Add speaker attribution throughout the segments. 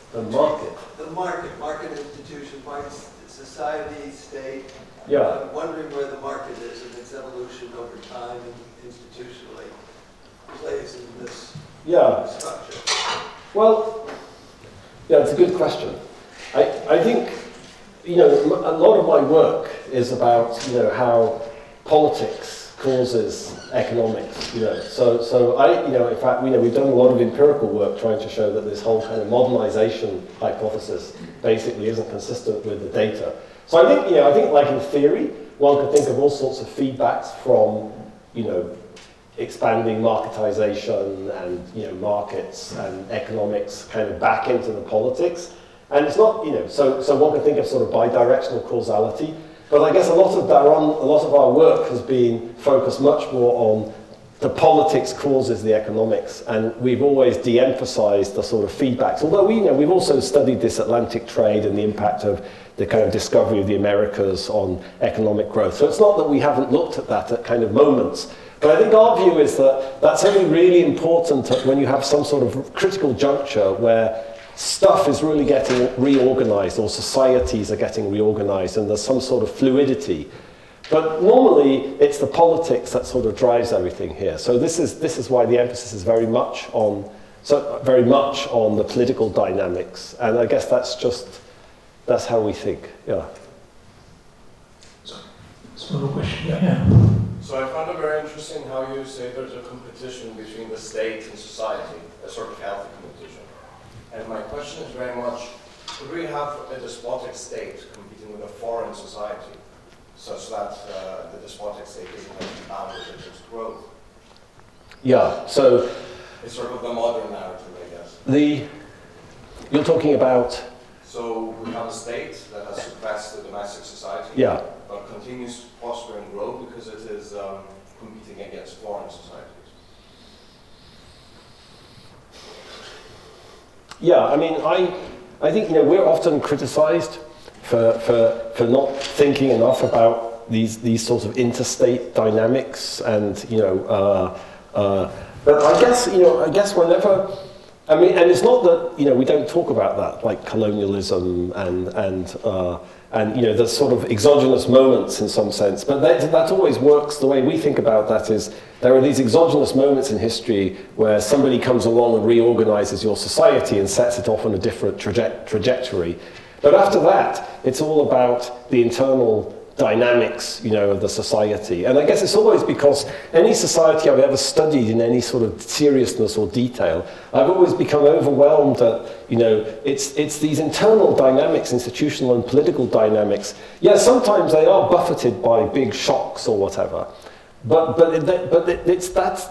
Speaker 1: The market.
Speaker 2: The market institution, market society, state.
Speaker 1: Yeah.
Speaker 2: I'm wondering where the market is in its evolution over time and institutionally plays in this structure.
Speaker 1: Well, yeah, it's a good question. I think, a lot of my work is about, how politics causes economics, So in fact, we've done a lot of empirical work trying to show that this whole kind of modernization hypothesis basically isn't consistent with the data. So I think like in theory, one could think of all sorts of feedbacks from, expanding marketization and, markets and economics kind of back into the politics. And it's not, so one could think of sort of bidirectional causality. But I guess a lot of our work has been focused much more on the politics causes the economics, and we've always de-emphasized the sort of feedbacks. Although we've also studied this Atlantic trade and the impact of the kind of discovery of the Americas on economic growth. So it's not that we haven't looked at that at kind of moments. But I think our view is that that's only really important when you have some sort of critical juncture where stuff is really getting reorganized, or societies are getting reorganized, and there's some sort of fluidity. But normally, it's the politics that sort of drives everything here. So this is why the emphasis is very much on the political dynamics, and I guess that's how we think. Yeah.
Speaker 3: So, question. Yeah.
Speaker 4: So I found it very interesting how you say there's a competition between the state and society, a sort of healthy competition. And my question is very much, could we have a despotic state competing with a foreign society, such that the despotic state doesn't have to be bounded in its growth?
Speaker 1: Yeah, so...
Speaker 4: It's sort of the modern narrative, I guess.
Speaker 1: You're talking about...
Speaker 4: So we have a state that has suppressed the domestic society,
Speaker 1: yeah,
Speaker 4: but continues to prosper and grow because it is competing against foreign societies.
Speaker 1: Yeah, I mean, I think we're often criticized for not thinking enough about these sorts of interstate dynamics, and but I guess whenever, and it's not that we don't talk about that, like colonialism and the sort of exogenous moments in some sense, but that always works. The way we think about that is there are these exogenous moments in history where somebody comes along and reorganizes your society and sets it off on a different trajectory. But after that, it's all about the internal dynamics, of the society. And I guess it's always because any society I've ever studied in any sort of seriousness or detail, I've always become overwhelmed that, it's these internal dynamics, institutional and political dynamics. Yeah, sometimes they are buffeted by big shocks or whatever. But that's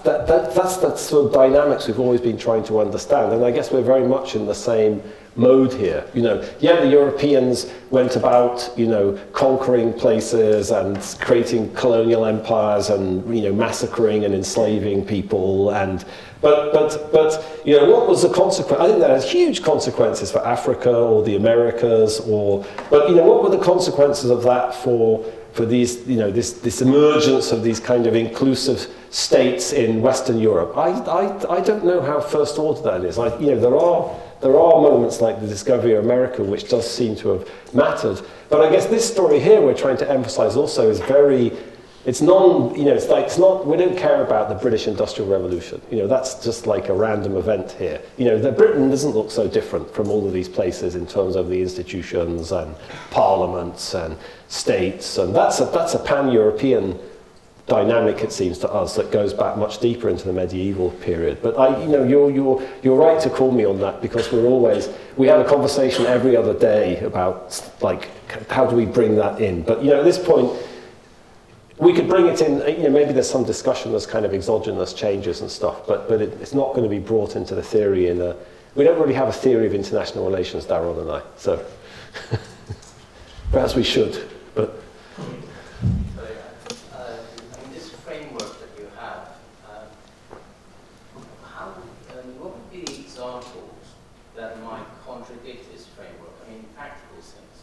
Speaker 1: that sort of dynamics we've always been trying to understand. And I guess we're very much in the same mode here. The Europeans went about, conquering places and creating colonial empires and, massacring and enslaving people. But what was the consequence? I think that has huge consequences for Africa or the Americas. But what were the consequences of that for these, this emergence of these kind of inclusive states in Western Europe? I don't know how first order that is. There are moments like the discovery of America which does seem to have mattered. But I guess this story here we're trying to emphasize also is it's not, we don't care about the British Industrial Revolution. That's just like a random event here. The Britain doesn't look so different from all of these places in terms of the institutions and parliaments and states, and that's a pan-European dynamic, it seems to us, that goes back much deeper into the medieval period. But you're right to call me on that, because we have a conversation every other day about like how do we bring that in. But at this point, we could bring it in. Maybe there's some discussion as kind of exogenous changes and stuff, but it's not going to be brought into the theory. We don't really have a theory of international relations, Darren and I. So perhaps we should. But
Speaker 5: this framework that you have, what would be the examples that might contradict this framework? In practical sense.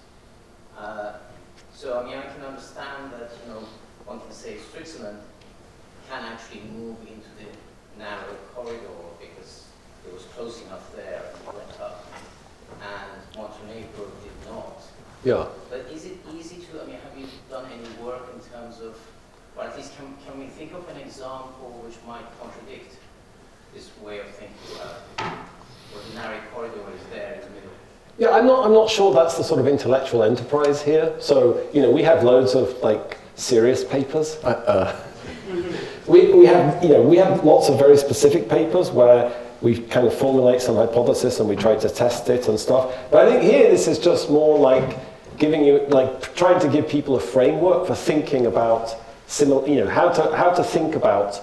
Speaker 5: I can understand that one can say Switzerland can actually move into the narrow corridor because it was close enough there and it went up. and Montenegro did not.
Speaker 1: Yeah.
Speaker 5: But is it easy to, I mean, have you done any work in terms of, or at least can we think of an example which might contradict this way of thinking about it? Where the narrow corridor is there in the middle?
Speaker 1: Yeah, I'm not sure that's the sort of intellectual enterprise here. So, you know, we have loads of like serious papers. We have lots of very specific papers where we kind of formulate some hypothesis and we try to test it and stuff. But I think here this is just more like trying to give people a framework for thinking about how to think about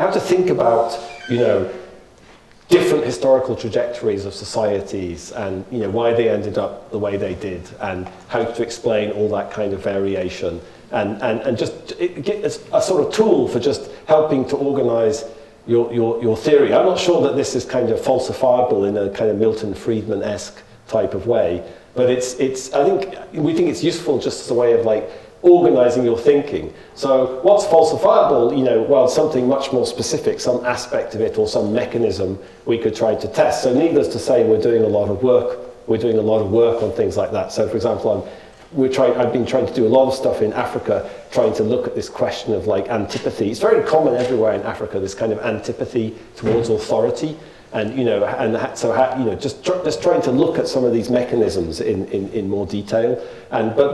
Speaker 1: different historical trajectories of societies and why they ended up the way they did and how to explain all that kind of variation and just it's a sort of tool for just helping to organize your theory. I'm not sure that this is kind of falsifiable in a kind of Milton Friedman-esque type of way, but we think it's useful just as a way of like organizing your thinking. So what's falsifiable, well, something much more specific, some aspect of it or some mechanism we could try to test. So needless to say, we're doing a lot of work on things like that. So for example, I've been trying to do a lot of stuff in Africa, trying to look at this question of like antipathy. It's very common everywhere in Africa, this kind of antipathy towards authority. And just trying to look at some of these mechanisms in more detail. But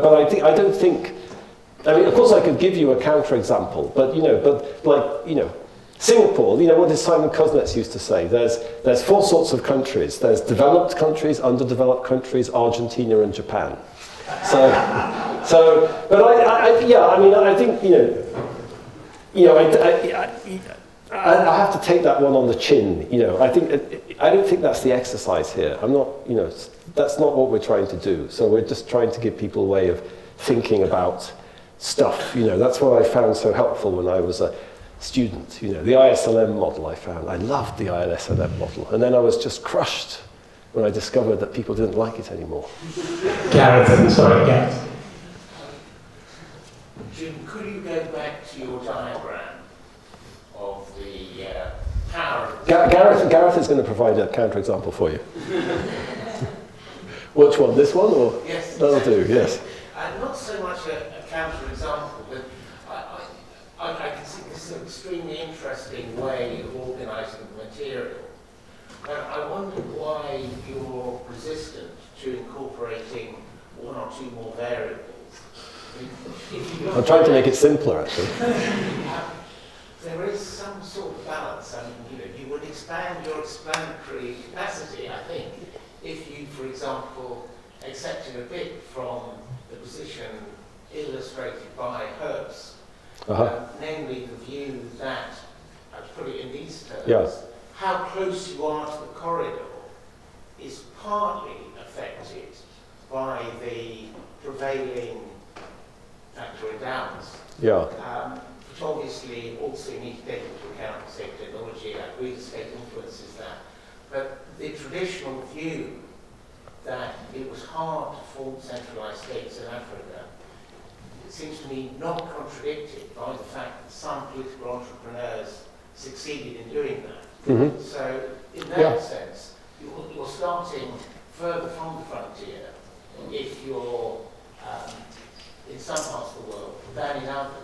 Speaker 1: I mean, of course, I could give you a counterexample, but Singapore. What did Simon Kuznets used to say? There's four sorts of countries. There's developed countries, underdeveloped countries, Argentina, and Japan. I have to take that one on the chin. I don't think that's the exercise here. That's not what we're trying to do. So we're just trying to give people a way of thinking about stuff. That's what I found so helpful when I was a student. The ISLM model I loved the ISLM model, and then I was just crushed when I discovered that people didn't like it anymore.
Speaker 3: Gareth.
Speaker 6: Jim, could you go back to your diagram of the power of...
Speaker 1: Gareth is going to provide a counterexample for you. Which one? This one? Or?
Speaker 6: Yes.
Speaker 1: That'll do, yes.
Speaker 6: Not so much a counterexample, but I can see this is an extremely interesting way of organising the material. And I wonder why you're resistant to incorporating one or two more variables.
Speaker 1: I'm trying to make it simpler, actually.
Speaker 6: There is some sort of balance. You would expand your explanatory capacity, I think, if you, for example, accepted a bit from the position illustrated by Herbst, namely the view that, to put it in these terms, how close you are to the corridor is partly affected by the prevailing factor endowments. Which obviously also need to take into account state technology, like real estate influences that. But the traditional view that it was hard to form centralized states in Africa, it seems to me not contradicted by the fact that some political entrepreneurs succeeded in doing that.
Speaker 1: Mm-hmm.
Speaker 6: So in that sense, you're starting further from the frontier if you're in some parts of the world than in others.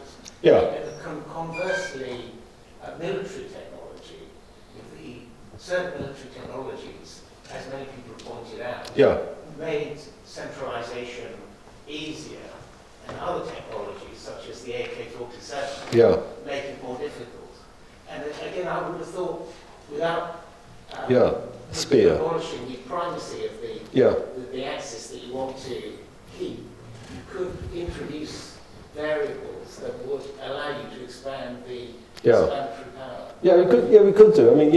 Speaker 6: Conversely, military technology, certain military technologies, as many people have pointed out, made centralization easier, and other technologies, such as the AK-47, make it more difficult. And again, I would have thought, without abolishing the primacy of the axis that you want to keep, you could introduce variables that would allow you to expand the explanatory power.
Speaker 1: We could do. I mean,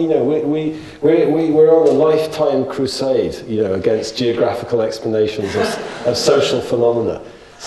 Speaker 1: we're on a lifetime crusade, against geographical explanations of social phenomena.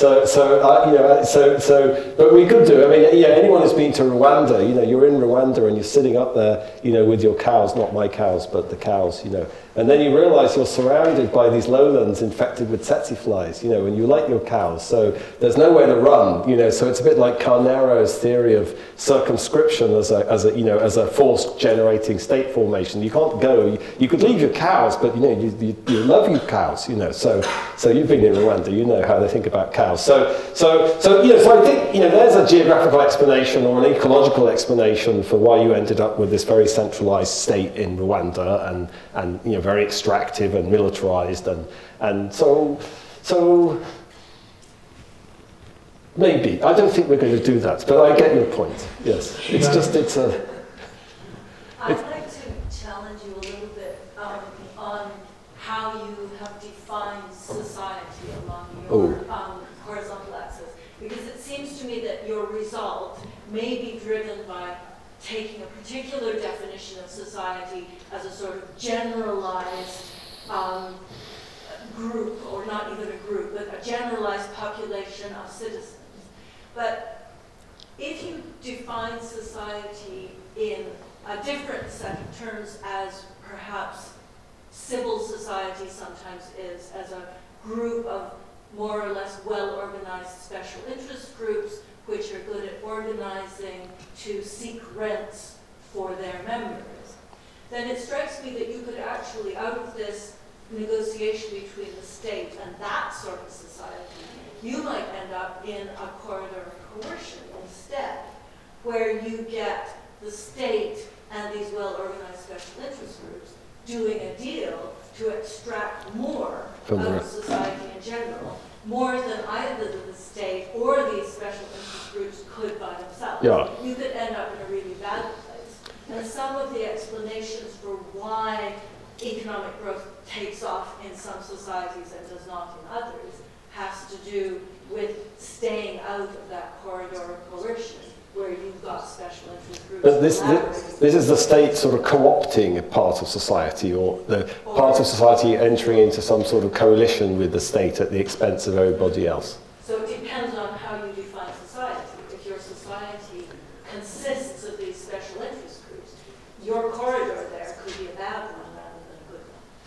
Speaker 1: But we could do. I mean, anyone who's been to Rwanda, you're in Rwanda and you're sitting up there, with your cows, not my cows, but the cows, And then you realize you're surrounded by these lowlands infected with tsetse flies, you know, and you like your cows, so there's nowhere to run, you know, so it's a bit like Carnero's theory of circumscription as a force-generating state formation. You can't go, you could leave your cows, but, you know, you love your cows, you know, so you've been in Rwanda, you know how they think about cows. So I think, you know, there's a geographical explanation or an ecological explanation for why you ended up with this very centralized state in Rwanda and you know, very extractive and militarized, and so maybe. I don't think we're going to do that, but I get your point. Yes, it's just,
Speaker 7: I'd like to challenge you a little bit on how you have defined society along your horizontal axis, because it seems to me that your result may be driven by taking a particular definition of society as a sort of generalized group, or not even a group, but a generalized population of citizens. But if you define society in a different set of terms, as perhaps civil society sometimes is, as a group of more or less well-organized special interest groups which are good at organizing to seek rents for their members, then it strikes me that you could actually, out of this negotiation between the state and that sort of society, you might end up in a corridor of coercion instead, where you get the state and these well-organized special interest groups doing a deal to extract more out of society in general, more than either the state or these special interest groups could by themselves.
Speaker 1: Yeah.
Speaker 7: You could end up in a really bad place. And some of the explanations for why economic growth takes off in some societies and does not in others has to do with staying out of that corridor of coercion, where you've got special interest groups.
Speaker 1: But this is the state sort of co-opting a part of society, or the part of society entering into some sort of coalition with the state at the expense of everybody else.
Speaker 7: So it depends on how you define society. If your society consists of these special interest groups, your corridor there could be a bad one rather than a good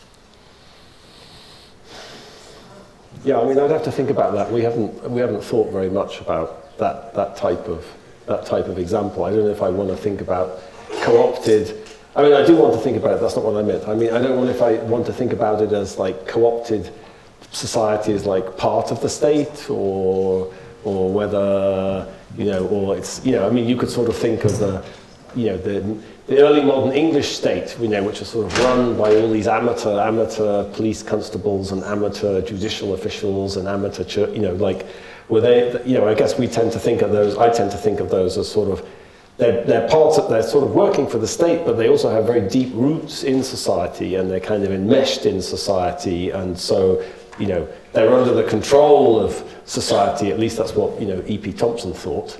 Speaker 7: one.
Speaker 1: Yeah, I mean, I'd have to think about that. We haven't thought very much about that type of example. I don't know if I want to think about co-opted. I mean, I do want to think about it. That's not what I meant. I mean, I don't want if I want to think about it as like co-opted society is like part of the state, or whether, you know, or it's, you know, I mean, you could sort of think of the, you know, the early modern English state, you know, which is sort of run by all these amateur police constables and amateur judicial officials and amateur church, you know, like, were they, you know, I guess we tend to think of those, I tend to think of those as sort of, they're sort of working for the state, but they also have very deep roots in society, and they're kind of enmeshed in society, and so, you know, they're under the control of society. At least that's what, you know, E.P. Thompson thought.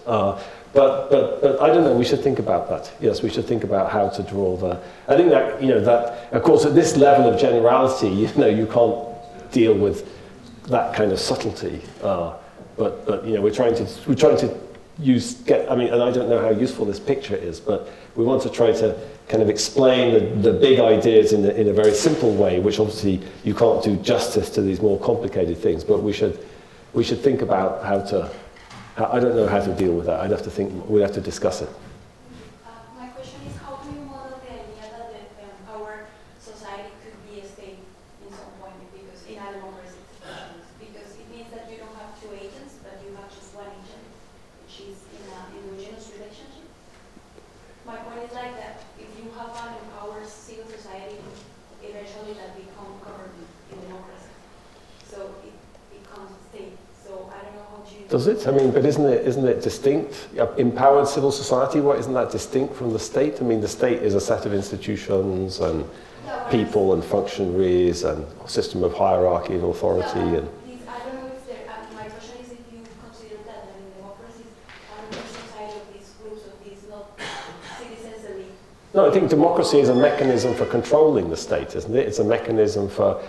Speaker 1: But I don't know. We should think about that. Yes, we should think about how to draw the. I think that, you know, that of course at this level of generality, you know, you can't deal with that kind of subtlety. But you know, we're trying to I mean, and I don't know how useful this picture is, but we want to try to kind of explain the big ideas in a very simple way, which obviously you can't do justice to these more complicated things, but we should think about I don't know how to deal with that. We'd have to discuss it.
Speaker 8: My question is, how do you model the idea that our society could be a state in some point, because in a democracy, because it means that you don't have two agents, but you have just one agent, which is in an endogenous relationship. My point is like that if you have an empowered civil society, eventually that becomes government in democracy. So it becomes a state. So I don't know how you...
Speaker 1: Does it? I mean, but isn't it distinct? Empowered civil society, what, isn't that distinct from the state? I mean, the state is a set of institutions and people and functionaries and a system of hierarchy and authority.
Speaker 8: I don't know if my question is if you consider that in democracies, a society of these groups, of these not citizens elite.
Speaker 1: No, I think democracy is a mechanism for controlling the state, isn't it? It's a mechanism for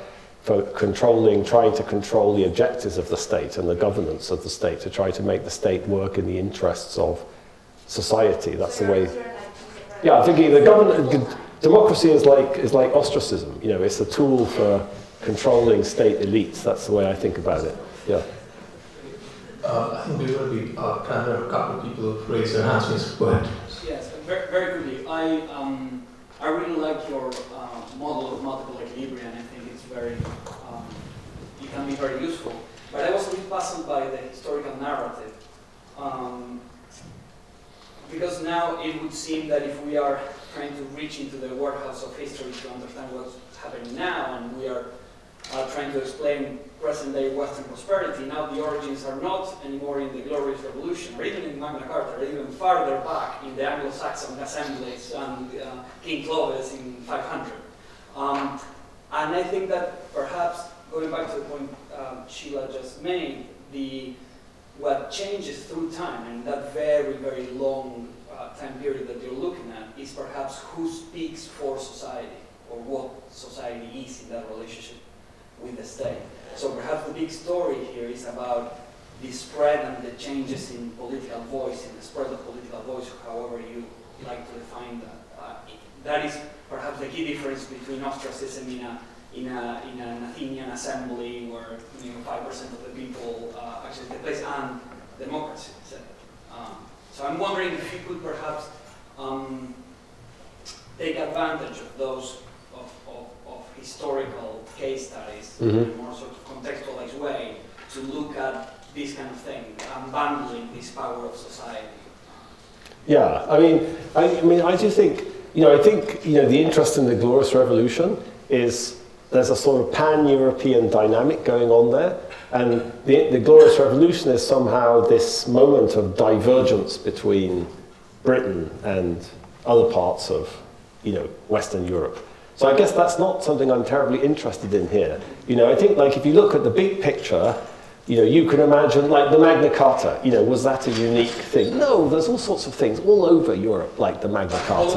Speaker 1: trying to control the objectives of the state and the governance of the state, to try to make the state work in the interests of society. That's the way. Yeah, I think the government. democracy is like ostracism. You know, it's a tool for controlling state elites. That's the way I think about it. Yeah.
Speaker 3: I think we will be kind of a couple of people who've raised their hands. Please go ahead.
Speaker 9: Yes, very, very quickly. I really like your model of multiple equilibria, and I think it's very, it can be very useful. But I was a bit puzzled by the historical narrative. Because now it would seem that if we are trying to reach into the warehouse of history to understand what's happening now, and we are trying to explain present-day Western prosperity, now the origins are not anymore in the Glorious Revolution, or even in Magna Carta, or even farther back in the Anglo-Saxon assemblies and King Clovis in 500. And I think that perhaps, going back to the point Sheila just made, what changes through time, and that very, very long time period that you're looking at, is perhaps who speaks for society, or what society is in that relationship with the state. So perhaps the big story here is about the spread and the changes in political voice, in the spread of political voice, however you like to define that. That is perhaps the key difference between ostracism in an Athenian assembly where 5% of the people actually take place, and democracy. So I'm wondering if you could perhaps take advantage of those of historical case studies in a more sort of contextualized way to look at this kind of thing, unbundling this power of society.
Speaker 1: Yeah, I mean, I do think, the interest in the Glorious Revolution is there's a sort of pan-European dynamic going on there, and the Glorious Revolution is somehow this moment of divergence between Britain and other parts of, Western Europe. So I guess that's not something I'm terribly interested in here. I think if you look at the big picture, you can imagine the Magna Carta, was that a unique thing? No, there's all sorts of things all over Europe, like the Magna Carta,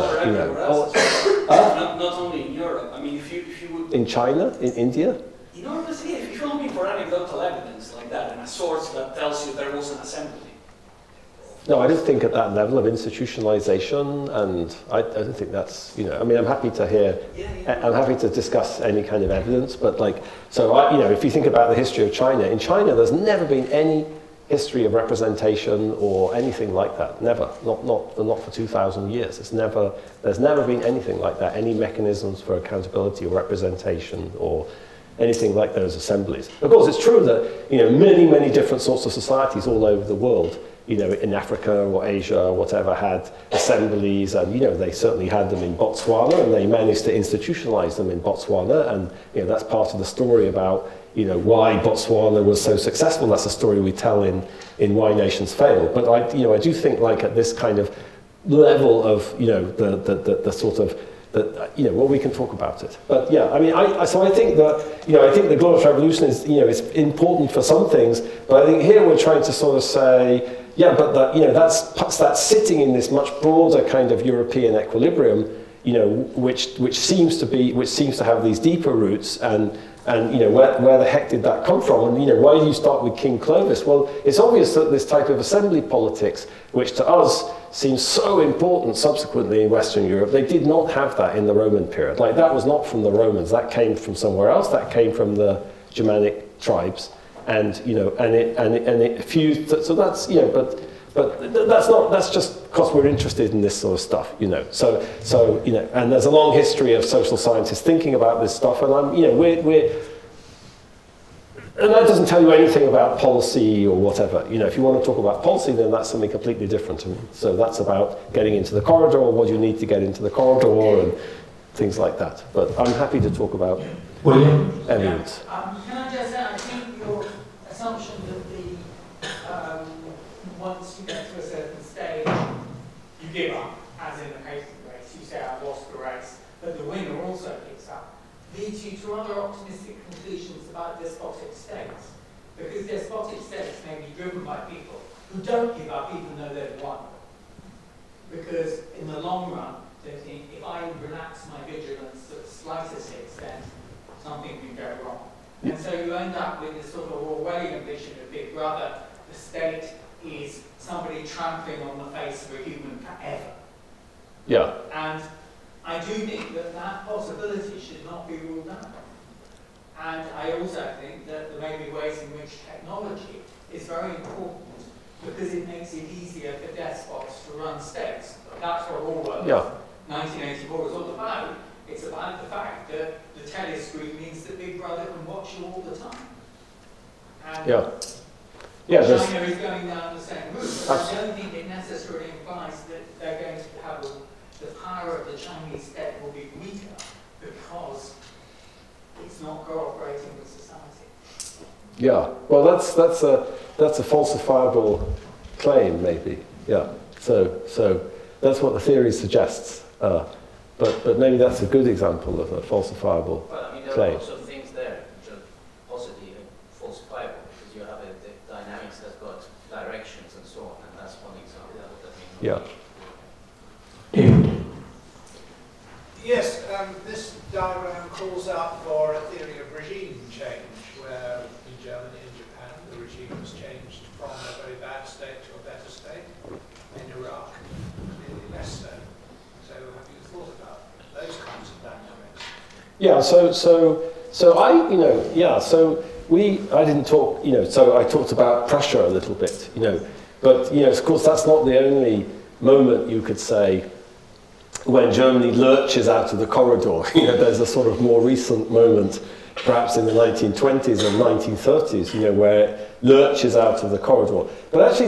Speaker 9: Not only in Europe. I mean, if you would...
Speaker 1: In China, in India?
Speaker 9: If you're looking for anecdotal evidence like that, and a source that tells you there was an assembly.
Speaker 1: No, I don't think at that level of institutionalization, and I don't think that's, I'm happy to hear, I'm happy to discuss any kind of evidence, but if you think about the history of China, in China there's never been any history of representation or anything like that, never, not for 2,000 years. There's never been anything like that, any mechanisms for accountability or representation or anything like those assemblies. Of course, it's true that, many, many different sorts of societies all over the world, in Africa or Asia or whatever, had assemblies, and, they certainly had them in Botswana, and they managed to institutionalize them in Botswana, and, that's part of the story about, why Botswana was so successful. That's a story we tell in Why Nations Fail. But I do think at this kind of level of, the sort of, well, we can talk about it. But yeah, so I think that, I think the Glorious Revolution is, is important for some things, but I think here we're trying to sort of say, yeah, but that's sitting in this much broader kind of European equilibrium, which seems to have these deeper roots, and where the heck did that come from? And why do you start with King Clovis? Well, it's obvious that this type of assembly politics, which to us seems so important subsequently in Western Europe, they did not have that in the Roman period. That was not from the Romans. That came from somewhere else. That came from the Germanic tribes. And it fused. So that's but that's just because we're interested in this sort of stuff, So and there's a long history of social scientists thinking about this stuff, and and that doesn't tell you anything about policy or whatever. If you want to talk about policy, then that's something completely different to me. So that's about getting into the corridor, or what you need to get into the corridor, and things like that. But I'm happy to talk about evidence.
Speaker 10: Can I just say, I think your assumption that once you get to a certain stage, you give up, as in the case of the race, you say, I lost the race, but the winner also gives up, leads you to other optimistic conclusions about despotic states. Because despotic states may be driven by people who don't give up even though they've won. Because in the long run, they think, if I relax my vigilance to the slightest extent, something can go wrong. And so you end up with this sort of Orwellian vision of Big Brother. The state is somebody trampling on the face of a human forever.
Speaker 1: Yeah.
Speaker 10: And I do think that that possibility should not be ruled out. And I also think that there may be ways in which technology is very important because it makes it easier for despots to run states. That's what Orwell, 1984, is all about. It's about the fact that the telescreen means that Big Brother can watch you all the time. And China is going down the same route. I don't think it necessarily implies that they're going to have the power of the Chinese state will be weaker because it's not cooperating with society.
Speaker 1: Yeah, well, that's a falsifiable claim, maybe. Yeah, so that's what the theory suggests. But maybe that's a good example of a falsifiable
Speaker 5: well, I mean, there
Speaker 1: claim.
Speaker 5: are also things there which are positive and falsifiable because you have the dynamics that's got directions and so on, and that's one example.
Speaker 1: Yeah.
Speaker 2: Yes, this diagram calls out for a theory of regime change, where in Germany and Japan the regime was changed from a very bad state to a better state. In Iraq, clearly less so. So have you thought about those kinds of dynamics?
Speaker 1: Yeah, so I didn't talk, so I talked about pressure a little bit, but, of course that's not the only moment you could say when Germany lurches out of the corridor. There's a sort of more recent moment, perhaps in the 1920s and 1930s, where it lurches out of the corridor. But actually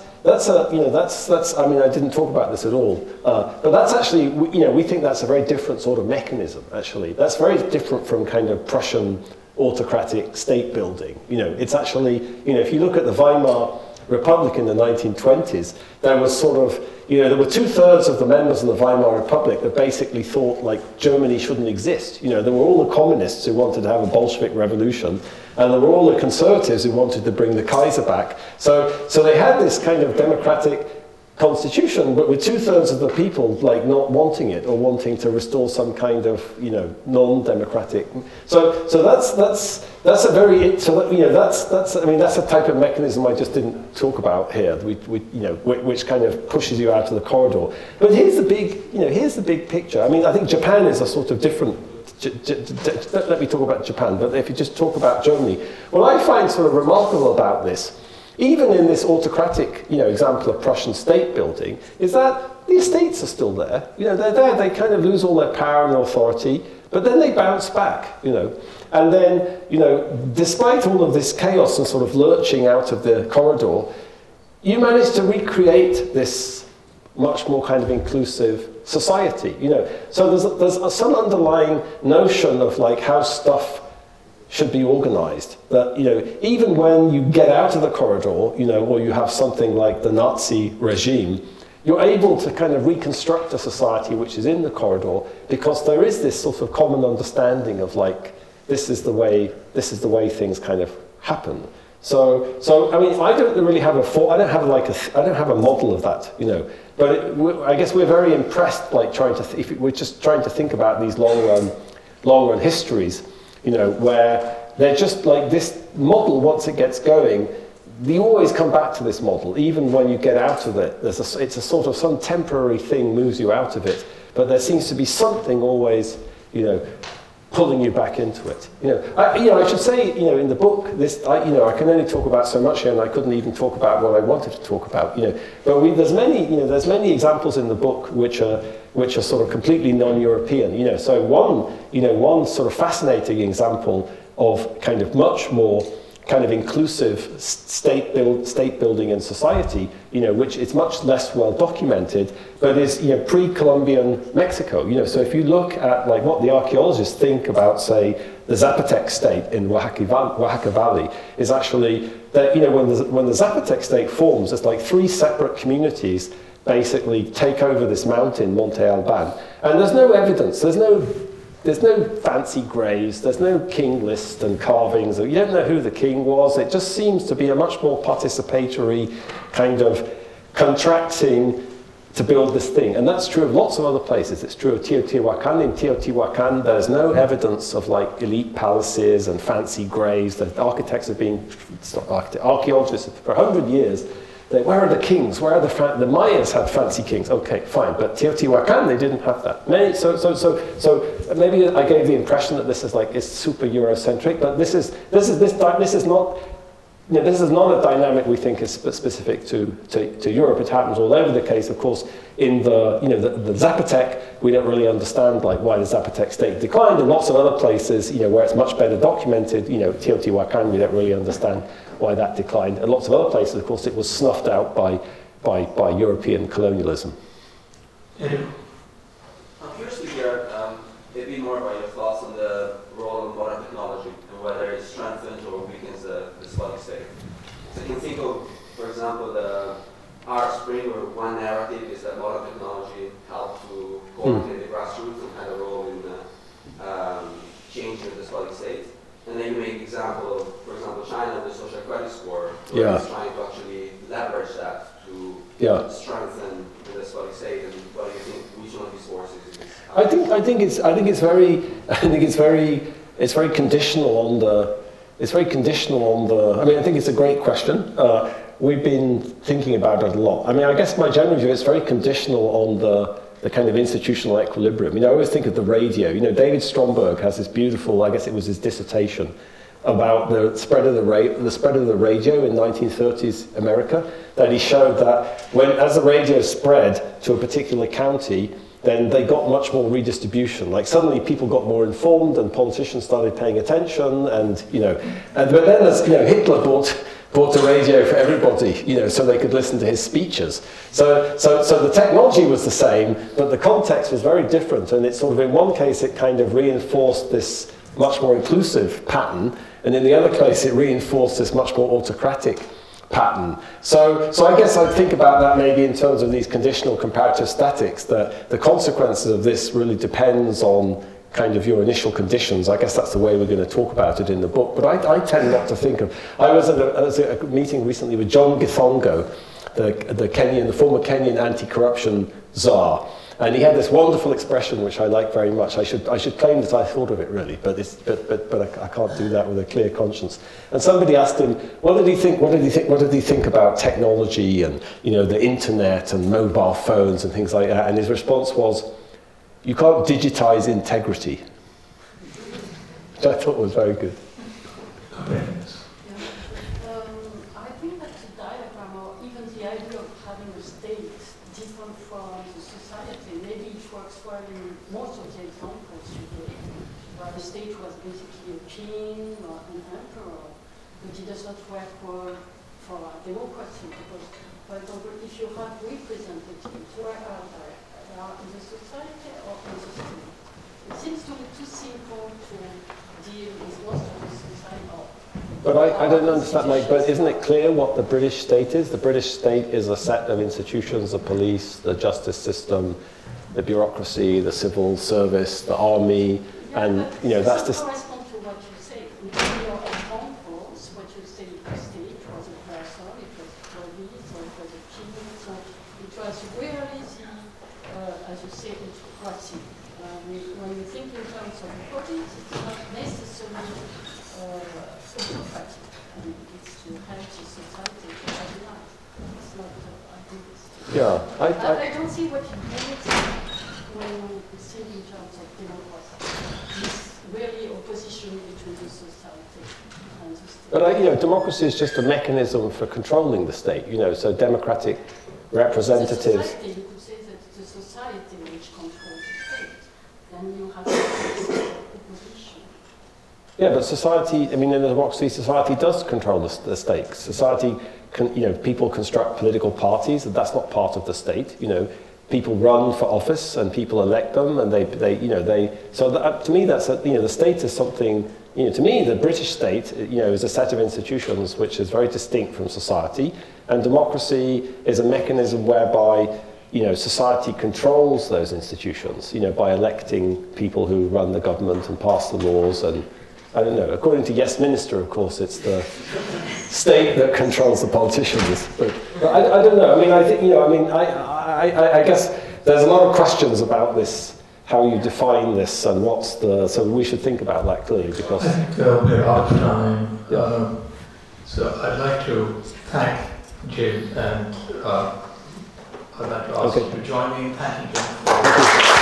Speaker 1: I mean, I didn't talk about this at all, but that's actually, we think that's a very different sort of mechanism, actually. That's very different from kind of Prussian autocratic state building. It's actually, if you look at the Weimar Republic in the 1920s, there was sort of, there were 2/3 of the members of the Weimar Republic that basically thought like Germany shouldn't exist. There were all the communists who wanted to have a Bolshevik revolution, and there were all the conservatives who wanted to bring the Kaiser back. So they had this kind of democratic constitution, but with 2/3 of the people like not wanting it or wanting to restore some kind of non-democratic. So that's a very that's a type of mechanism I just didn't talk about here. Which kind of pushes you out of the corridor. But here's the big picture. I mean, I think Japan is a sort of different. Let me talk about Japan, but if you just talk about Germany, what I find sort of remarkable about this, even in this autocratic, example of Prussian state building, is that the estates are still there. They're there. They kind of lose all their power and authority, but then they bounce back. And then, despite all of this chaos and sort of lurching out of the corridor, you manage to recreate this much more kind of inclusive society. So there's some underlying notion of like how stuff should be organized. That, even when you get out of the corridor, or you have something like the Nazi regime, you're able to kind of reconstruct a society which is in the corridor because there is this sort of common understanding of like, this is the way things kind of happen. So I mean, I don't really have I don't have a model of that, But I guess we're very impressed, like if we're just trying to think about these long run histories, where they're just like this model. Once it gets going, you always come back to this model, even when you get out of it. It's a sort of some temporary thing moves you out of it, but there seems to be something always, pulling you back into it. I should say, in the book, I can only talk about so much here, and I couldn't even talk about what I wanted to talk about. But there's many examples in the book which are sort of completely non-European. So one sort of fascinating example of kind of much more kind of inclusive state building and society, which is much less well documented, but is pre-Columbian Mexico. So if you look at like what the archaeologists think about, say, the Zapotec state in Oaxaca Valley, is actually that when the Zapotec state forms, there's like 3 separate communities basically take over this mountain, Monte Alban, and there's no evidence. There's no fancy graves, there's no king list and carvings, you don't know who the king was. It just seems to be a much more participatory kind of contracting to build this thing. And that's true of lots of other places. It's true of Teotihuacan. In Teotihuacan, there's no evidence of like elite palaces and fancy graves. The architects have been, archaeologists for 100 years where are the kings? Where are the Mayas had fancy kings? Okay, fine, but Teotihuacan, they didn't have that. So maybe I gave the impression that this is like it's super Eurocentric, but this is not. This is not a dynamic we think is specific to Europe. It happens all over the case. Of course, in the Zapotec, we don't really understand like why the Zapotec state declined. In lots of other places, where it's much better documented, Teotihuacan, we don't really understand why that declined. And lots of other places, of course, it was snuffed out by European colonialism.
Speaker 3: Eric?
Speaker 11: I'm curious to hear a bit more about your thoughts on the role of modern technology and whether it strengthens or weakens the despotic state. So you can think of, for example, the Arab Spring, where one narrative is that modern technology helped to coordinate the grassroots and had a role in changing the despotic state. And then you make the example of, for example, China, the social credit score, where it's trying to actually leverage that to strengthen the despotic state. And what do you think? Which one of these forces is?
Speaker 1: I think it's very conditional on the. It's very conditional on the. I mean, I think it's a great question. We've been thinking about it a lot. I mean, I guess my general view is very conditional on the kind of institutional equilibrium. I always think of the radio. David Stromberg has this beautiful, I guess it was his dissertation, about the spread of the radio in 1930s America, that he showed that as the radio spread to a particular county, then they got much more redistribution. Like suddenly people got more informed and politicians started paying attention but then as Hitler bought a radio for everybody, so they could listen to his speeches. So the technology was the same, but the context was very different. And it's sort of, in one case, it kind of reinforced this much more inclusive pattern, and in the other case, it reinforced this much more autocratic pattern. So I guess I'd think about that maybe in terms of these conditional comparative statics, that the consequences of this really depends on kind of your initial conditions. I guess that's the way we're going to talk about it in the book. But I tend not to think of. I was at a meeting recently with John Githongo, the former Kenyan anti-corruption czar, and he had this wonderful expression which I like very much. I should claim that I thought of it really, but I can't do that with a clear conscience. And somebody asked him, what did he think about technology and the internet and mobile phones and things like that? And his response was, you can't digitize integrity, which I thought was very good.
Speaker 12: I think that the diagram, or even the idea of having a state different from the society, maybe it works well in most of the examples you gave, where the state was basically a king or an emperor, but it does not work well for a democracy, because, for example, if you have representatives who are in the society or in the state. It seems to be too simple to deal with most of the society.
Speaker 1: But I don't understand, but isn't it clear what the British state is? The British state is a set of institutions, the police, the justice system, the bureaucracy, the civil service, the army, and that's just...
Speaker 12: correspond to what you say. In your examples, what you say, the state was a person, it was police, or it was a king, so it was really as you say, autocracy. When you think in terms of police, it's not necessarily autocratic. It's to help the society to have life. It's not, I think it's... I don't see what you mean when you think in terms of democracy. It's really opposition between the society and the state.
Speaker 1: But democracy is just a mechanism for controlling the state, so democratic representatives...
Speaker 12: Society which controls the state, then you have opposition.
Speaker 1: Yeah, but society, in a democracy, society does control the state. Society, people construct political parties, and that's not part of the state. People run for office, and people elect them, and to me, that's the state is something. To me, the British state, is a set of institutions which is very distinct from society, and democracy is a mechanism whereby society controls those institutions, by electing people who run the government and pass the laws. And I don't know, according to Yes Minister, of course, it's the state that controls the politicians. But I don't know. I think, I guess there's a lot of questions about this, how you define this and so we should think about that clearly, because...
Speaker 3: I think we're out of time. So I'd like to thank Jim, and I'd like to ask you to join me in thanking Jim for